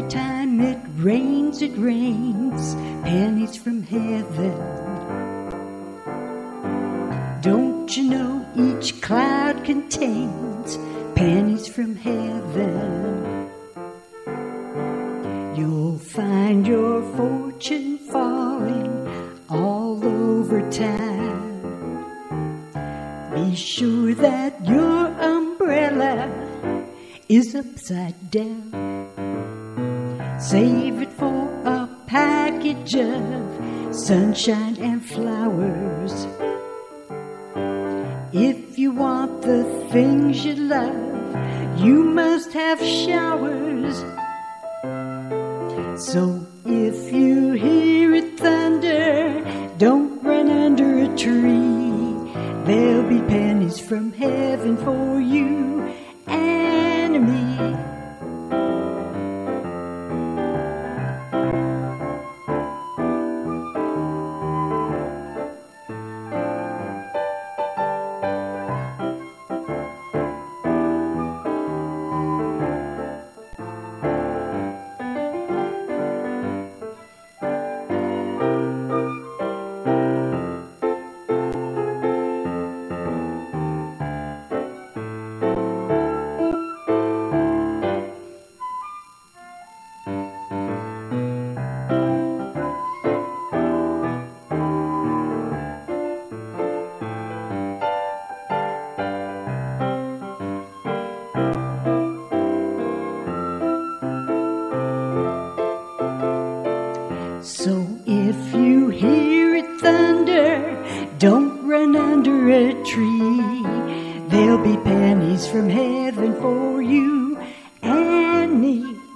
every time it rains, pennies from heaven. Don't you know each cloud contains pennies from heaven? You'll find your fortune falling all over town. Be sure that your umbrella is upside down. Save it for a package of sunshine and flowers. If you want the things you love, you must have showers. So if you hear it thunder, don't run under a tree. There'll be pennies from heaven for you and me. So if you hear it thunder, don't run under a tree. There'll be pennies from heaven for you and me.